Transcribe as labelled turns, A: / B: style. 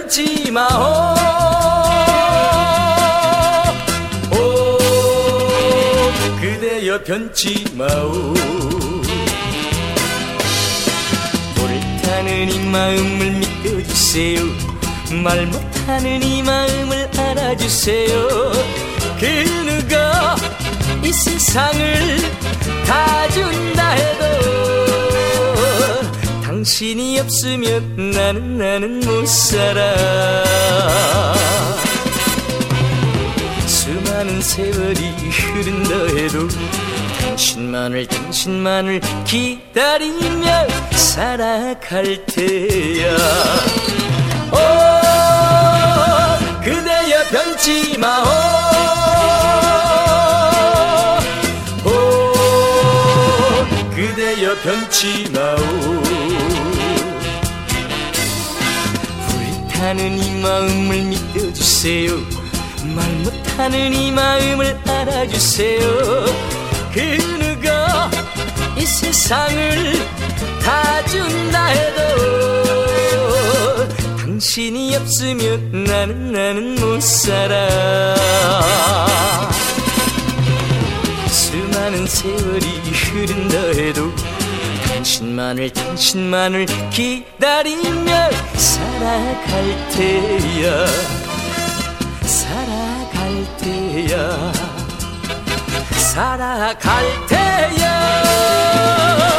A: 변치 마오. 오 그대여 변치 마오. 불타는 이 마음을 믿어주세요. 말 못하는 이 마음을 알아주세요. 그 누가 이 세상을 다 준다 해도 당신이 없으면 나는 못 살아. 수많은 세월이 흐른다 해도 당신만을 기다리며 살아갈 테야. 오 그대여 변치 마오. 오 그대여 변치 마오. 불타는 이 마음을 믿어주세요. 말 못하는 이 마음을 알아주세요. 그 누가 이 세상을 다 준다 해도 당신이 없으면 나는 못 살아. 수많은 세월이 흐른다 해도 당신만을 기다리며 살아갈 테야. 살아갈 테야. 살아갈 테야.